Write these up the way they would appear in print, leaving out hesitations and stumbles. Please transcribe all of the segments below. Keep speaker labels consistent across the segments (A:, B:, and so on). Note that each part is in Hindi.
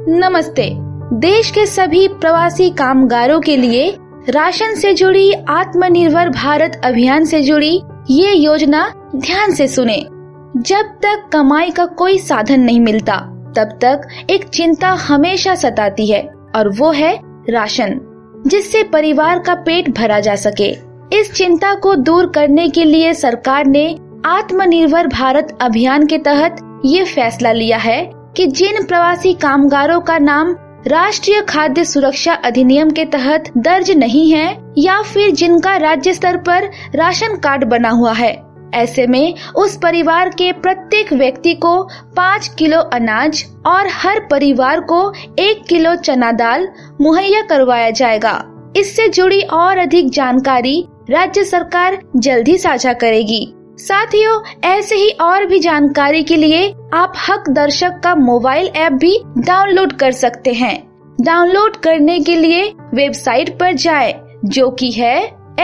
A: नमस्ते। देश के सभी प्रवासी कामगारों के लिए राशन से जुड़ी आत्मनिर्भर भारत अभियान से जुड़ी ये योजना ध्यान से सुने। जब तक कमाई का कोई साधन नहीं मिलता तब तक एक चिंता हमेशा सताती है और वो है राशन, जिससे परिवार का पेट भरा जा सके। इस चिंता को दूर करने के लिए सरकार ने आत्मनिर्भर भारत अभियान के तहत ये फैसला लिया है कि जिन प्रवासी कामगारों का नाम राष्ट्रीय खाद्य सुरक्षा अधिनियम के तहत दर्ज नहीं है या फिर जिनका राज्य स्तर पर राशन कार्ड बना हुआ है, ऐसे में उस परिवार के प्रत्येक व्यक्ति को 5 किलो अनाज और हर परिवार को 1 किलो चना दाल मुहैया करवाया जाएगा। इससे जुड़ी और अधिक जानकारी राज्य सरकार जल्द ही साझा करेगी। साथियों, ऐसे ही और भी जानकारी के लिए आप हक दर्शक का मोबाइल ऐप भी डाउनलोड कर सकते हैं। डाउनलोड करने के लिए वेबसाइट पर जाएं, जो कि है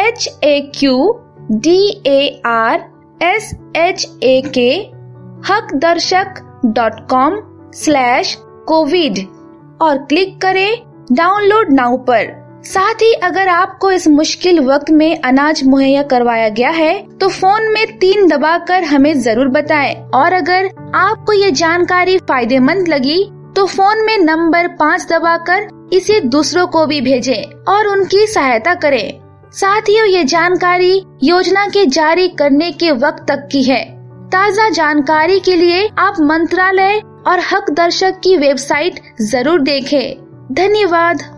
A: hakdarshak.com/covid और क्लिक करें डाउनलोड नाउ पर। साथ ही अगर आपको इस मुश्किल वक्त में अनाज मुहैया करवाया गया है तो फोन में 3 दबाकर हमें जरूर बताएं। और अगर आपको ये जानकारी फायदेमंद लगी तो फोन में नंबर 5 दबाकर इसे दूसरों को भी भेजें और उनकी सहायता करें। साथियों, ये जानकारी योजना के जारी करने के वक्त तक की है। ताज़ा जानकारी के लिए आप मंत्रालय और हक दर्शक की वेबसाइट जरूर देखें। धन्यवाद।